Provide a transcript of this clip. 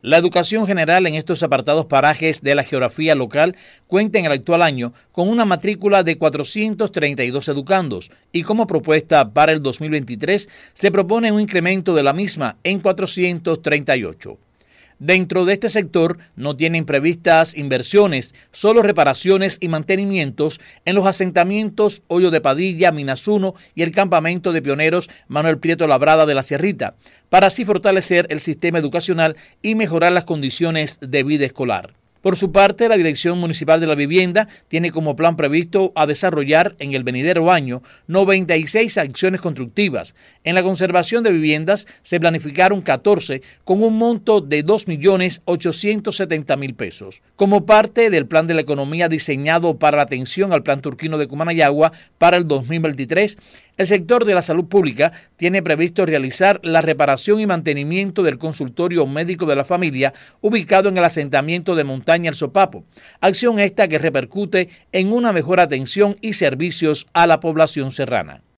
La educación general en estos apartados parajes de la geografía local cuenta en el actual año con una matrícula de 432 educandos y como propuesta para el 2023 se propone un incremento de la misma en 438. Dentro de este sector no tienen previstas inversiones, solo reparaciones y mantenimientos en los asentamientos Hoyo de Padilla, Minas 1 y el campamento de pioneros Manuel Prieto Labrada de la Sierrita, para así fortalecer el sistema educacional y mejorar las condiciones de vida escolar. Por su parte, la Dirección Municipal de la Vivienda tiene como plan previsto a desarrollar en el venidero año 96 acciones constructivas. En la conservación de viviendas se planificaron 14 con un monto de 2.870.000 pesos. Como parte del plan de la economía diseñado para la atención al Plan Turquino de Cumanayagua para el 2023, el sector de la salud pública tiene previsto realizar la reparación y mantenimiento del consultorio médico de la familia ubicado en el asentamiento de Montaña El Sopapo, acción esta que repercute en una mejor atención y servicios a la población serrana.